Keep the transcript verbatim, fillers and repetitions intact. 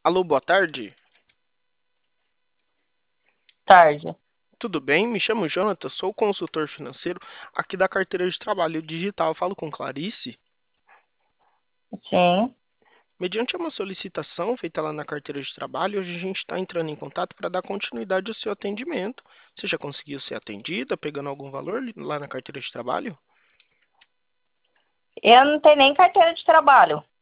Alô, boa tarde. Tarde. Tudo bem? Me chamo Jonathan, sou consultor financeiro aqui da carteira de trabalho digital. Falo com Clarice. Sim. Mediante uma solicitação feita lá na carteira de trabalho, hoje a gente está entrando em contato para dar continuidade ao seu atendimento. Você já conseguiu ser atendida, pegando algum valor lá na carteira de trabalho? Eu não tenho nem carteira de trabalho.